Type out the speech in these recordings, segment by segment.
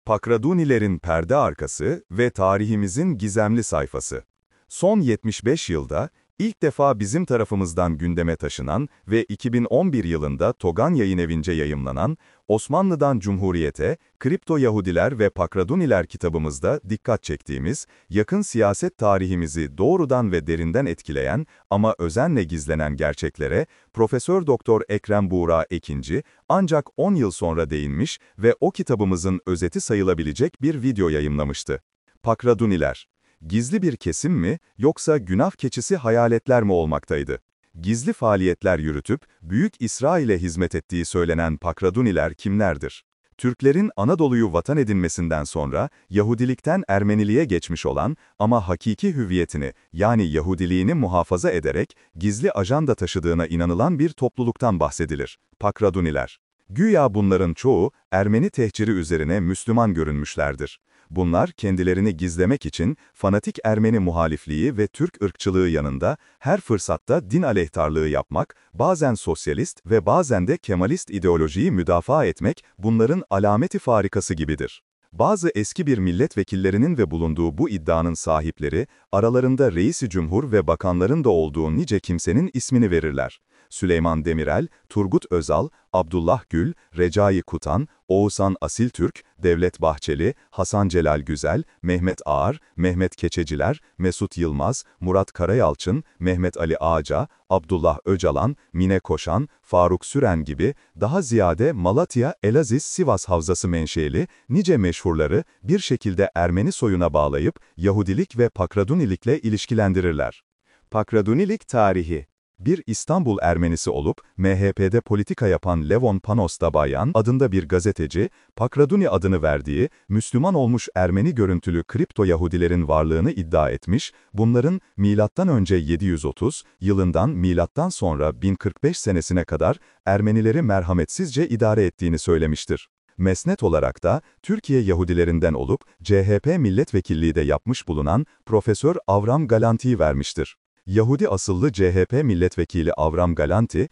Pakradunilerin perde arkası ve tarihimizin gizemli sayfası. Son 75 yılda ilk defa bizim tarafımızdan gündeme taşınan ve 2011 yılında Togan Yayınevi'nce yayımlanan Osmanlı'dan Cumhuriyete, Kripto Yahudiler ve Pakraduniler kitabımızda dikkat çektiğimiz, yakın siyaset tarihimizi doğrudan ve derinden etkileyen ama özenle gizlenen gerçeklere Profesör Doktor Ekrem Buğra Ekinci ancak 10 yıl sonra değinmiş ve o kitabımızın özeti sayılabilecek bir video yayımlamıştı. Pakraduniler. Gizli bir kesim mi, yoksa günah keçisi hayaletler mi olmaktaydı? Gizli faaliyetler yürütüp, Büyük İsrail'e hizmet ettiği söylenen Pakraduniler kimlerdir? Türklerin Anadolu'yu vatan edinmesinden sonra, Yahudilikten Ermeniliğe geçmiş olan ama hakiki hüviyetini, yani Yahudiliğini muhafaza ederek, gizli ajanda taşıdığına inanılan bir topluluktan bahsedilir. Pakraduniler. Güya bunların çoğu, Ermeni tehciri üzerine Müslüman görünmüşlerdir. Bunlar kendilerini gizlemek için fanatik Ermeni muhalifliği ve Türk ırkçılığı yanında her fırsatta din aleyhtarlığı yapmak, bazen sosyalist ve bazen de Kemalist ideolojiyi müdafaa etmek bunların alameti farikası gibidir. Bazı eski bir milletvekillerinin ve bulunduğu bu iddianın sahipleri, aralarında reisi cumhur ve bakanların da olduğu nice kimsenin ismini verirler. Süleyman Demirel, Turgut Özal, Abdullah Gül, Recai Kutan, Oğuzhan Asiltürk, Devlet Bahçeli, Hasan Celal Güzel, Mehmet Ağar, Mehmet Keçeciler, Mesut Yılmaz, Murat Karayalçın, Mehmet Ali Ağaca, Abdullah Öcalan, Mine Koşan, Faruk Süren gibi daha ziyade Malatya, Elaziz, Sivas havzası menşeli nice meşhurları bir şekilde Ermeni soyuna bağlayıp Yahudilik ve Pakradunilikle ilişkilendirirler. Pakradunilik tarihi. Bir İstanbul Ermenisi olup MHP'de politika yapan Levon Panos Dabayan adında bir gazeteci, Pakraduni adını verdiği, Müslüman olmuş Ermeni görüntülü kripto Yahudilerin varlığını iddia etmiş, bunların M.Ö. 730 yılından M.Ö. sonra 1045 senesine kadar Ermenileri merhametsizce idare ettiğini söylemiştir. Mesnet olarak da Türkiye Yahudilerinden olup CHP milletvekilliği de yapmış bulunan Profesör Avram Galanti'yi vermiştir. Yahudi asıllı CHP milletvekili Avram Galanti,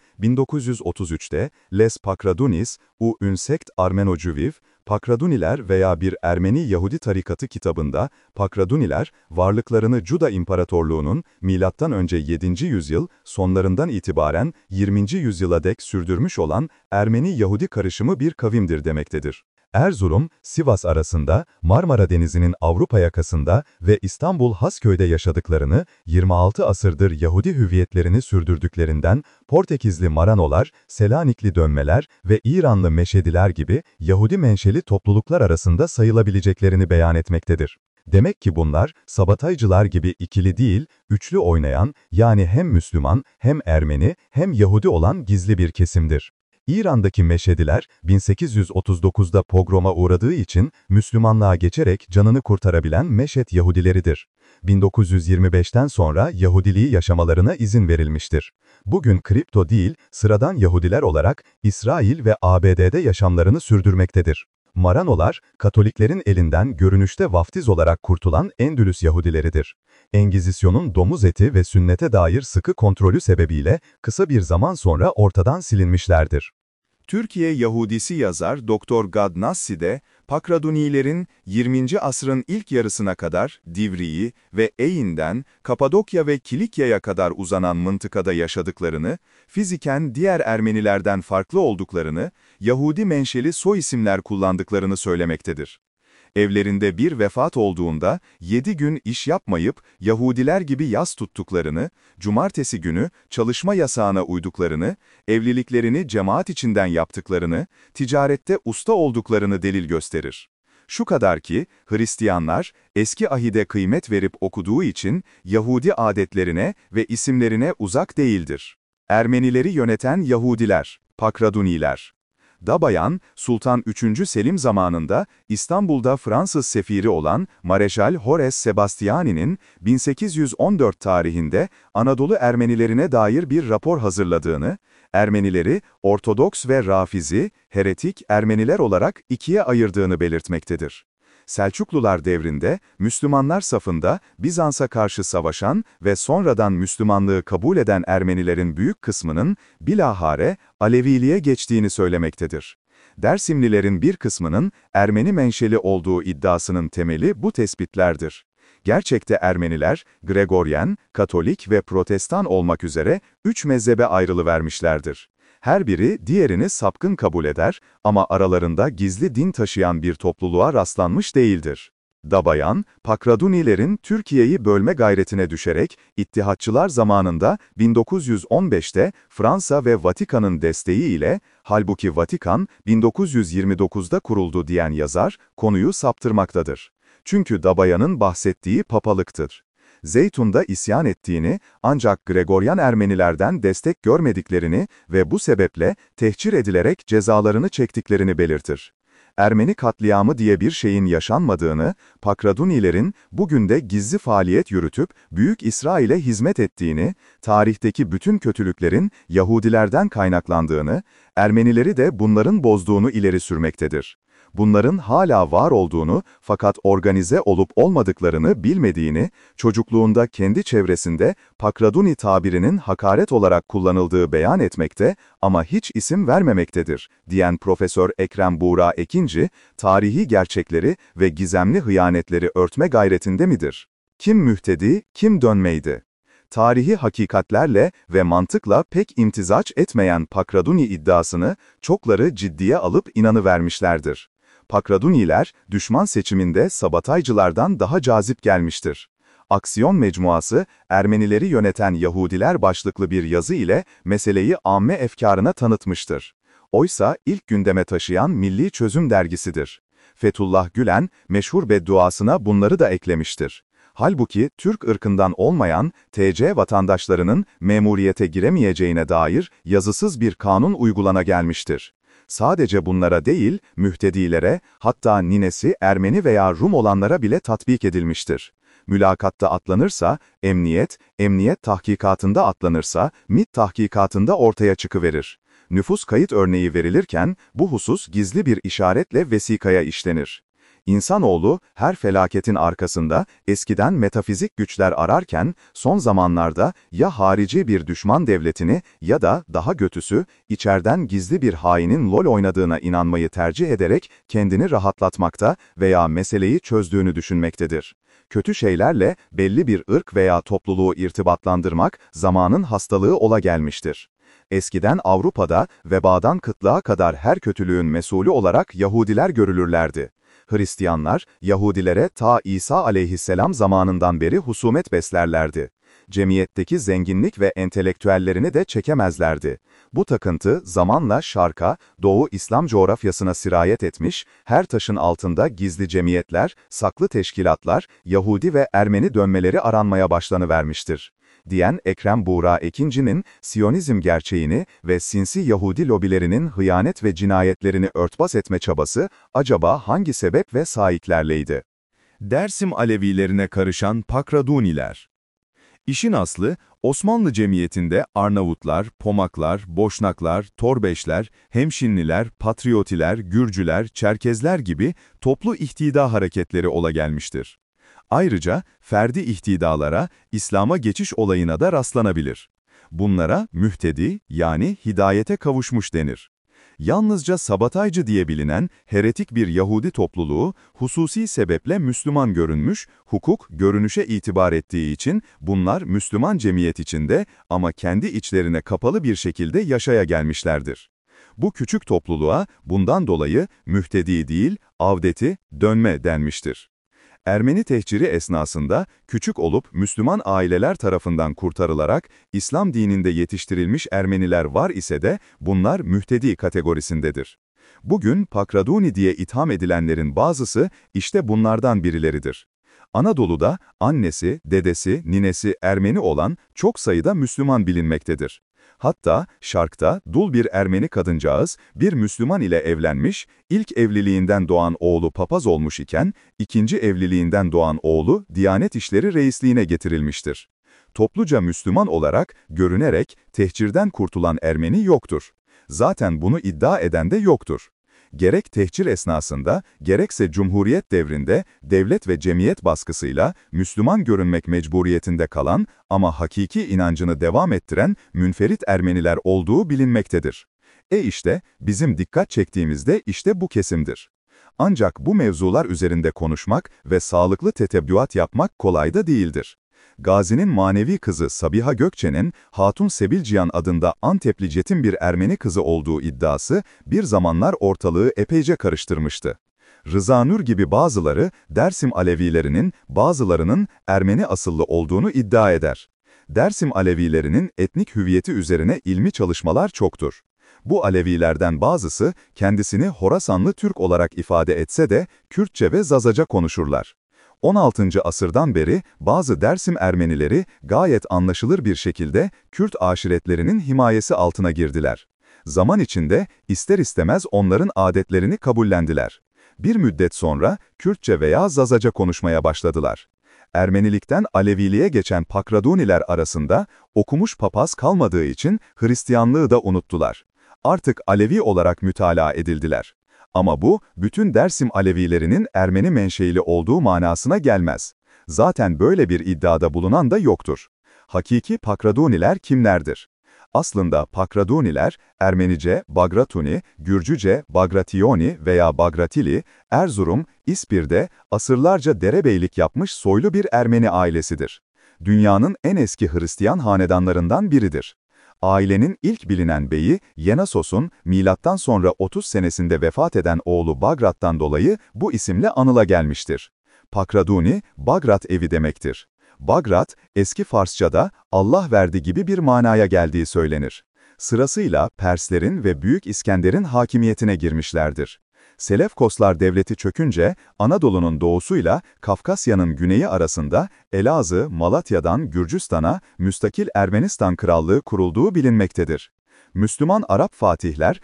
1933'te Les Pakradunis, u une secte arméno-juive, Pakraduniler veya bir Ermeni Yahudi tarikatı kitabında, Pakraduniler, varlıklarını Cuda İmparatorluğu'nun M.Ö. 7. yüzyıl sonlarından itibaren 20. yüzyıla dek sürdürmüş olan Ermeni-Yahudi karışımı bir kavimdir demektedir. Erzurum, Sivas arasında, Marmara Denizi'nin Avrupa yakasında ve İstanbul Hasköy'de yaşadıklarını, 26 asırdır Yahudi hüviyetlerini sürdürdüklerinden, Portekizli Maranolar, Selanikli Dönmeler ve İranlı Meşediler gibi Yahudi menşeli topluluklar arasında sayılabileceklerini beyan etmektedir. Demek ki bunlar, sabataycılar gibi ikili değil, üçlü oynayan, yani hem Müslüman, hem Ermeni, hem Yahudi olan gizli bir kesimdir. İran'daki Meşediler, 1839'da pogroma uğradığı için Müslümanlığa geçerek canını kurtarabilen Meşed Yahudileridir. 1925'ten sonra Yahudiliği yaşamalarına izin verilmiştir. Bugün kripto değil, sıradan Yahudiler olarak İsrail ve ABD'de yaşamlarını sürdürmektedir. Maranolar, Katoliklerin elinden görünüşte vaftiz olarak kurtulan Endülüs Yahudileridir. Engizisyonun domuz eti ve sünnete dair sıkı kontrolü sebebiyle kısa bir zaman sonra ortadan silinmişlerdir. Türkiye Yahudisi yazar Dr. Gad Nassi de, Pakradunilerin 20. asrın ilk yarısına kadar Divriği ve Eyin'den Kapadokya ve Kilikya'ya kadar uzanan mıntıkada yaşadıklarını, fiziken diğer Ermenilerden farklı olduklarını, Yahudi menşeli soyisimler kullandıklarını söylemektedir. Evlerinde bir vefat olduğunda 7 gün iş yapmayıp Yahudiler gibi yas tuttuklarını, cumartesi günü çalışma yasağına uyduklarını, evliliklerini cemaat içinden yaptıklarını, ticarette usta olduklarını delil gösterir. Şu kadar ki, Hristiyanlar, eski ahide kıymet verip okuduğu için Yahudi adetlerine ve isimlerine uzak değildir. Ermenileri yöneten Yahudiler, Pakraduniler. Dabayan, Sultan 3. Selim zamanında İstanbul'da Fransız sefiri olan Mareşal Horace Sebastiani'nin 1814 tarihinde Anadolu Ermenilerine dair bir rapor hazırladığını, Ermenileri Ortodoks ve Rafizi, heretik Ermeniler olarak ikiye ayırdığını belirtmektedir. Selçuklular devrinde Müslümanlar safında Bizans'a karşı savaşan ve sonradan Müslümanlığı kabul eden Ermenilerin büyük kısmının bilahare Aleviliğe geçtiğini söylemektedir. Dersimlilerin bir kısmının Ermeni menşeli olduğu iddiasının temeli bu tespitlerdir. Gerçekte Ermeniler, Gregoryen, Katolik ve Protestan olmak üzere 3 mezhebe ayrılıvermişlerdir. Her biri diğerini sapkın kabul eder ama aralarında gizli din taşıyan bir topluluğa rastlanmış değildir. Dabayan, Pakradunilerin Türkiye'yi bölme gayretine düşerek, İttihatçılar zamanında 1915'te Fransa ve Vatikan'ın desteğiyle, halbuki Vatikan 1929'da kuruldu diyen yazar, konuyu saptırmaktadır. Çünkü Dabayan'ın bahsettiği papalıktır. Zeytun'da isyan ettiğini, ancak Gregoryan Ermenilerden destek görmediklerini ve bu sebeple tehcir edilerek cezalarını çektiklerini belirtir. Ermeni katliamı diye bir şeyin yaşanmadığını, Pakradunilerin bugün de gizli faaliyet yürütüp Büyük İsrail'e hizmet ettiğini, tarihteki bütün kötülüklerin Yahudilerden kaynaklandığını, Ermenileri de bunların bozduğunu ileri sürmektedir. Bunların hala var olduğunu fakat organize olup olmadıklarını bilmediğini, çocukluğunda kendi çevresinde Pakraduni tabirinin hakaret olarak kullanıldığı beyan etmekte ama hiç isim vermemektedir, diyen Profesör Ekrem Buğra Ekinci, tarihi gerçekleri ve gizemli hıyanetleri örtme gayretinde midir? Kim mühtedi, kim dönmeydi? Tarihi hakikatlerle ve mantıkla pek imtizaç etmeyen Pakraduni iddiasını çokları ciddiye alıp inanıvermişlerdir. Pakraduniler, düşman seçiminde sabataycılardan daha cazip gelmiştir. Aksiyon Mecmuası, Ermenileri yöneten Yahudiler başlıklı bir yazı ile meseleyi amme efkarına tanıtmıştır. Oysa ilk gündeme taşıyan Milli Çözüm dergisidir. Fethullah Gülen, meşhur bedduasına bunları da eklemiştir. Halbuki Türk ırkından olmayan TC vatandaşlarının memuriyete giremeyeceğine dair yazısız bir kanun uygulana gelmiştir. Sadece bunlara değil, mühtedilere, hatta ninesi Ermeni veya Rum olanlara bile tatbik edilmiştir. Mülakatta atlanırsa, emniyet tahkikatında atlanırsa, MİT tahkikatında ortaya çıkıverir. Nüfus kayıt örneği verilirken, bu husus gizli bir işaretle vesikaya işlenir. İnsanoğlu, her felaketin arkasında eskiden metafizik güçler ararken, son zamanlarda ya harici bir düşman devletini ya da daha kötüsü, içeriden gizli bir hainin LoL oynadığına inanmayı tercih ederek kendini rahatlatmakta veya meseleyi çözdüğünü düşünmektedir. Kötü şeylerle belli bir ırk veya topluluğu irtibatlandırmak zamanın hastalığı ola gelmiştir. Eskiden Avrupa'da vebadan kıtlığa kadar her kötülüğün mesulü olarak Yahudiler görülürlerdi. Hristiyanlar, Yahudilere ta İsa aleyhisselam zamanından beri husumet beslerlerdi. Cemiyetteki zenginlik ve entelektüellerini de çekemezlerdi. Bu takıntı zamanla Şark'a, Doğu İslam coğrafyasına sirayet etmiş, her taşın altında gizli cemiyetler, saklı teşkilatlar, Yahudi ve Ermeni dönmeleri aranmaya başlanıvermiştir. Diyen Ekrem Buğra Ekinci'nin Siyonizm gerçeğini ve sinsi Yahudi lobilerinin hıyanet ve cinayetlerini örtbas etme çabası acaba hangi sebep ve saiklerleydi? Dersim Alevilerine karışan Pakraduniler. İşin aslı, Osmanlı cemiyetinde Arnavutlar, Pomaklar, Boşnaklar, Torbeşler, Hemşinliler, Patriotiler, Gürcüler, Çerkezler gibi toplu ihtida hareketleri ola gelmiştir. Ayrıca ferdi ihtidalara, İslam'a geçiş olayına da rastlanabilir. Bunlara mühtedi yani hidayete kavuşmuş denir. Yalnızca sabataycı diye bilinen heretik bir Yahudi topluluğu, hususi sebeple Müslüman görünmüş, hukuk görünüşe itibar ettiği için bunlar Müslüman cemiyet içinde ama kendi içlerine kapalı bir şekilde yaşaya gelmişlerdir. Bu küçük topluluğa bundan dolayı mühtedi değil, avdeti, dönme denmiştir. Ermeni tehciri esnasında küçük olup Müslüman aileler tarafından kurtarılarak İslam dininde yetiştirilmiş Ermeniler var ise de bunlar mühtedi kategorisindedir. Bugün Pakraduni diye itham edilenlerin bazısı işte bunlardan birileridir. Anadolu'da annesi, dedesi, ninesi Ermeni olan çok sayıda Müslüman bilinmektedir. Hatta Şark'ta dul bir Ermeni kadıncağız bir Müslüman ile evlenmiş, ilk evliliğinden doğan oğlu papaz olmuş iken, ikinci evliliğinden doğan oğlu Diyanet İşleri Reisliğine getirilmiştir. Topluca Müslüman olarak, görünerek tehcirden kurtulan Ermeni yoktur. Zaten bunu iddia eden de yoktur. Gerek tehcir esnasında, gerekse Cumhuriyet devrinde devlet ve cemiyet baskısıyla Müslüman görünmek mecburiyetinde kalan ama hakiki inancını devam ettiren münferit Ermeniler olduğu bilinmektedir. İşte bizim dikkat çektiğimizde işte bu kesimdir. Ancak bu mevzular üzerinde konuşmak ve sağlıklı tetebbüat yapmak kolay da değildir. Gazi'nin manevi kızı Sabiha Gökçe'nin Hatun Sebilcihan adında Antepli Cetin bir Ermeni kızı olduğu iddiası bir zamanlar ortalığı epeyce karıştırmıştı. Rıza Nur gibi bazıları Dersim Alevilerinin bazılarının Ermeni asıllı olduğunu iddia eder. Dersim Alevilerinin etnik hüviyeti üzerine ilmi çalışmalar çoktur. Bu Alevilerden bazısı kendisini Horasanlı Türk olarak ifade etse de Kürtçe ve Zazaca konuşurlar. 16. asırdan beri bazı Dersim Ermenileri gayet anlaşılır bir şekilde Kürt aşiretlerinin himayesi altına girdiler. Zaman içinde ister istemez onların adetlerini kabullendiler. Bir müddet sonra Kürtçe veya Zazaca konuşmaya başladılar. Ermenilikten Aleviliğe geçen Pakraduniler arasında okumuş papaz kalmadığı için Hristiyanlığı da unuttular. Artık Alevi olarak mütalaa edildiler. Ama bu, bütün Dersim Alevilerinin Ermeni menşeili olduğu manasına gelmez. Zaten böyle bir iddiada bulunan da yoktur. Hakiki Pakraduniler kimlerdir? Aslında Pakraduniler, Ermenice Bagratuni, Gürcüce Bagratiyoni veya Bagratili, Erzurum, İspir'de asırlarca derebeylik yapmış soylu bir Ermeni ailesidir. Dünyanın en eski Hristiyan hanedanlarından biridir. Ailenin ilk bilinen beyi, Yenasos'un milattan sonra 30 senesinde vefat eden oğlu Bagrat'tan dolayı bu isimle anıla gelmiştir. Pakraduni, Bagrat evi demektir. Bagrat, eski Farsçada Allah verdi gibi bir manaya geldiği söylenir. Sırasıyla Perslerin ve Büyük İskender'in hakimiyetine girmişlerdir. Selevkoslar devleti çökünce Anadolu'nun doğusuyla Kafkasya'nın güneyi arasında Elazığ, Malatya'dan Gürcistan'a müstakil Ermenistan Krallığı kurulduğu bilinmektedir. Müslüman Arap fatihler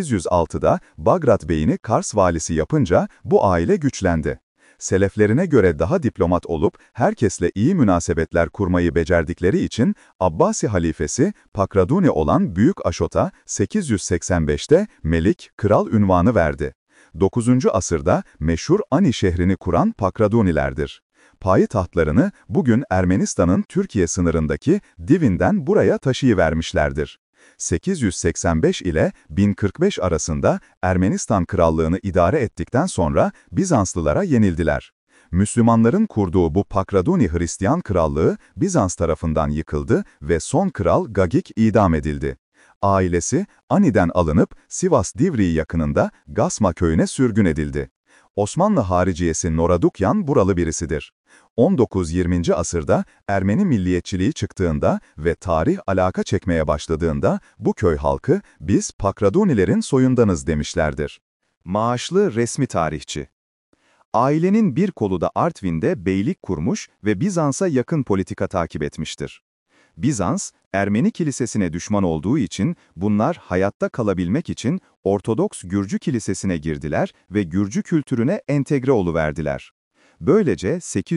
806'da Bagrat Bey'ini Kars valisi yapınca bu aile güçlendi. Seleflerine göre daha diplomat olup herkesle iyi münasebetler kurmayı becerdikleri için Abbasi halifesi Pakraduni olan Büyük Aşot'a 885'te Melik, kral unvanı verdi. 9. asırda meşhur Ani şehrini kuran Pakradunilerdir. Payitahtlarını bugün Ermenistan'ın Türkiye sınırındaki Divin'den buraya taşıyıvermişlerdir. 885 ile 1045 arasında Ermenistan krallığını idare ettikten sonra Bizanslılara yenildiler. Müslümanların kurduğu bu Pakraduni Hristiyan krallığı Bizans tarafından yıkıldı ve son kral Gagik idam edildi. Ailesi Ani'den alınıp Sivas Divriği yakınında Gasma köyüne sürgün edildi. Osmanlı hariciyesi Noradukyan buralı birisidir. 19-20. asırda Ermeni milliyetçiliği çıktığında ve tarih alaka çekmeye başladığında bu köy halkı biz Pakradunilerin soyundanız demişlerdir. Maaşlı resmi tarihçi. Ailenin bir kolu da Artvin'de beylik kurmuş ve Bizans'a yakın politika takip etmiştir. Bizans, Ermeni kilisesine düşman olduğu için bunlar hayatta kalabilmek için Ortodoks Gürcü kilisesine girdiler ve Gürcü kültürüne entegre oluverdiler. Böylece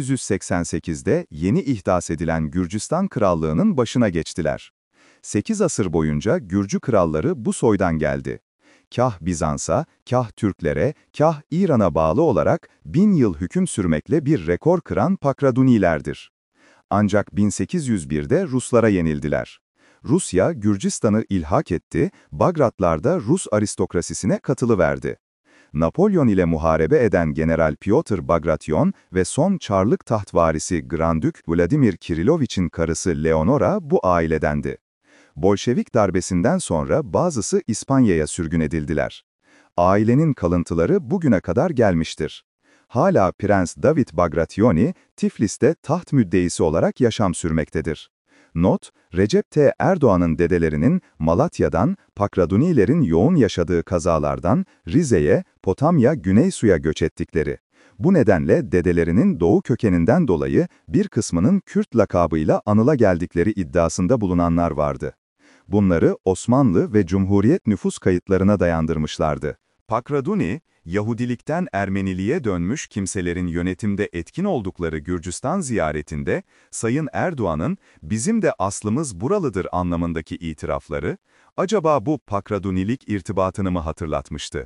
888'de yeni ihdas edilen Gürcistan Krallığı'nın başına geçtiler. 8 asır boyunca Gürcü kralları bu soydan geldi. Kah Bizans'a, kah Türklere, kah İran'a bağlı olarak 1000 yıl hüküm sürmekle bir rekor kıran Pakradunilerdir. Ancak 1801'de Ruslara yenildiler. Rusya, Gürcistan'ı ilhak etti, Bagratlar da Rus aristokrasisine katılıverdi. Napolyon ile muharebe eden General Pyotr Bagration ve son Çarlık taht varisi Grandük Vladimir Kirilovich'in karısı Leonora bu ailedendi. Bolşevik darbesinden sonra bazısı İspanya'ya sürgün edildiler. Ailenin kalıntıları bugüne kadar gelmiştir. Hala Prens David Bagrationi, Tiflis'te taht müddeisi olarak yaşam sürmektedir. Not, Recep T. Erdoğan'ın dedelerinin Malatya'dan, Pakradunilerin yoğun yaşadığı kazalardan Rize'ye, Potamya, Güneysu'ya göç ettikleri. Bu nedenle dedelerinin doğu kökeninden dolayı bir kısmının Kürt lakabıyla anıla geldikleri iddiasında bulunanlar vardı. Bunları Osmanlı ve Cumhuriyet nüfus kayıtlarına dayandırmışlardı. Pakraduni, Yahudilikten Ermeniliğe dönmüş kimselerin yönetimde etkin oldukları Gürcistan ziyaretinde, Sayın Erdoğan'ın "bizim de aslımız buralıdır" anlamındaki itirafları, acaba bu Pakradunilik irtibatını mı hatırlatmıştı?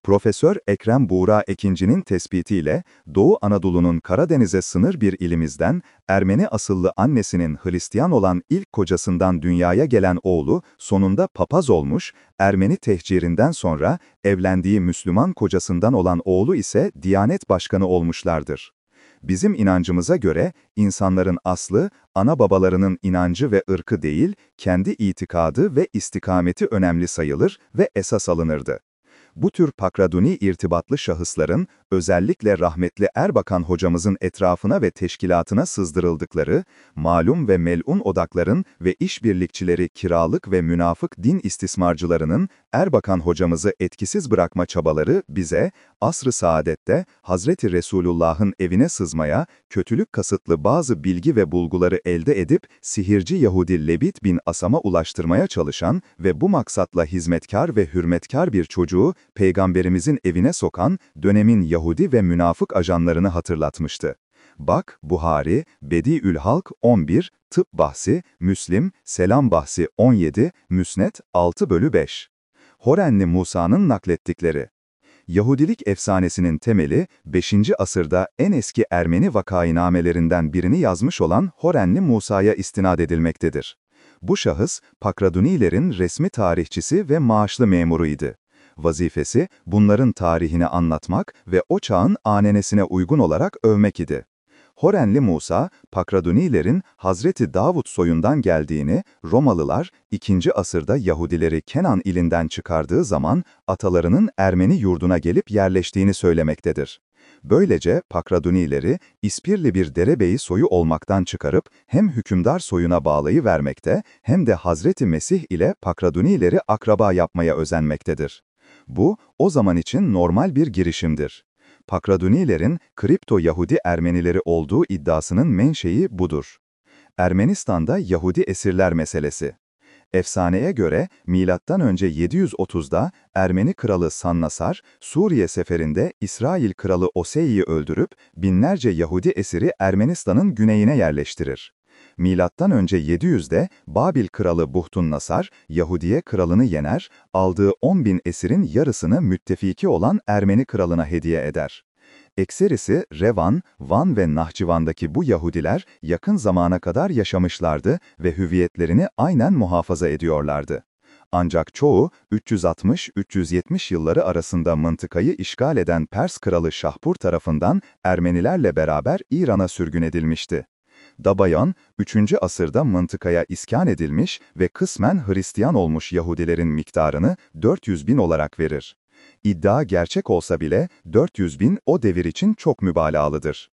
Profesör Ekrem Buğra Ekinci'nin tespitiyle Doğu Anadolu'nun Karadeniz'e sınır bir ilimizden Ermeni asıllı annesinin Hristiyan olan ilk kocasından dünyaya gelen oğlu sonunda papaz olmuş, Ermeni tehcirinden sonra evlendiği Müslüman kocasından olan oğlu ise Diyanet Başkanı olmuşlardır. Bizim inancımıza göre insanların aslı, ana babalarının inancı ve ırkı değil, kendi itikadı ve istikameti önemli sayılır ve esas alınırdı. Bu tür Pakraduni irtibatlı şahısların, özellikle rahmetli Erbakan hocamızın etrafına ve teşkilatına sızdırıldıkları, malum ve melun odakların ve işbirlikçileri kiralık ve münafık din istismarcılarının Erbakan hocamızı etkisiz bırakma çabaları bize, asr-ı saadette Hazreti Resulullah'ın evine sızmaya, kötülük kasıtlı bazı bilgi ve bulguları elde edip, sihirci Yahudi Lebit bin Asam'a ulaştırmaya çalışan ve bu maksatla hizmetkar ve hürmetkar bir çocuğu, Peygamberimizin evine sokan dönemin Yahudi ve münafık ajanlarını hatırlatmıştı. Bak, Buhari, Bediül Halk 11, Tıp Bahsi, Müslim, Selam Bahsi 17, Müsnet 6/5. Horenli Musa'nın naklettikleri. Yahudilik efsanesinin temeli, 5. asırda en eski Ermeni vakainamelerinden birini yazmış olan Horenli Musa'ya istinad edilmektedir. Bu şahıs, Pakradunilerin resmi tarihçisi ve maaşlı memuruydu. Vazifesi, bunların tarihini anlatmak ve o çağın ananesine uygun olarak övmek idi. Horenli Musa, Pakradunilerin Hazreti Davud soyundan geldiğini, Romalılar 2. asırda Yahudileri Kenan ilinden çıkardığı zaman atalarının Ermeni yurduna gelip yerleştiğini söylemektedir. Böylece Pakradunileri, İspirli bir derebeyi soyu olmaktan çıkarıp hem hükümdar soyuna bağlayıvermekte hem de Hazreti Mesih ile Pakradunileri akraba yapmaya özenmektedir. Bu, o zaman için normal bir girişimdir. Pakradunilerin kripto Yahudi Ermenileri olduğu iddiasının menşei budur. Ermenistan'da Yahudi esirler meselesi. Efsaneye göre M.Ö. 730'da Ermeni kralı Sannasar, Suriye seferinde İsrail kralı Osei'yi öldürüp binlerce Yahudi esiri Ermenistan'ın güneyine yerleştirir. M.Ö. 700'de Babil kralı Buhtun-Nasar, Yahudiye kralını yener, aldığı 10.000 esirin yarısını müttefiki olan Ermeni kralına hediye eder. Ekserisi Revan, Van ve Nahçıvan'daki bu Yahudiler yakın zamana kadar yaşamışlardı ve hüviyetlerini aynen muhafaza ediyorlardı. Ancak çoğu 360-370 yılları arasında mıntıkayı işgal eden Pers kralı Şahpur tarafından Ermenilerle beraber İran'a sürgün edilmişti. Dabayan, 3. asırda mıntıkaya iskan edilmiş ve kısmen Hristiyan olmuş Yahudilerin miktarını 400.000 olarak verir. İddia gerçek olsa bile 400.000 o devir için çok mübalağalıdır.